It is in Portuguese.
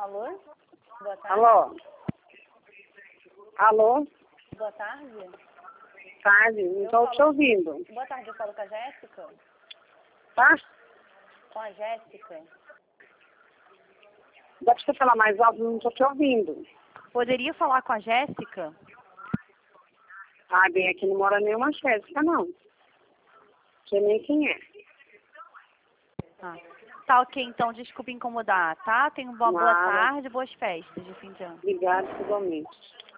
Alô? Boa tarde. Alô? Alô? Boa tarde. Tarde, não estou te ouvindo. Boa tarde, eu falo com a Jéssica? Tá? Com a Jéssica? Dá pra você falar mais alto? Não estou te ouvindo. Poderia falar com a Jéssica? Ah, bem, aqui não mora nenhuma Jéssica, não. Sei nem quem é. Ah. Tá ok, então, desculpa incomodar, tá? Tenha uma boa Nada. tarde, boas festas de fim de ano. Obrigada, igualmente.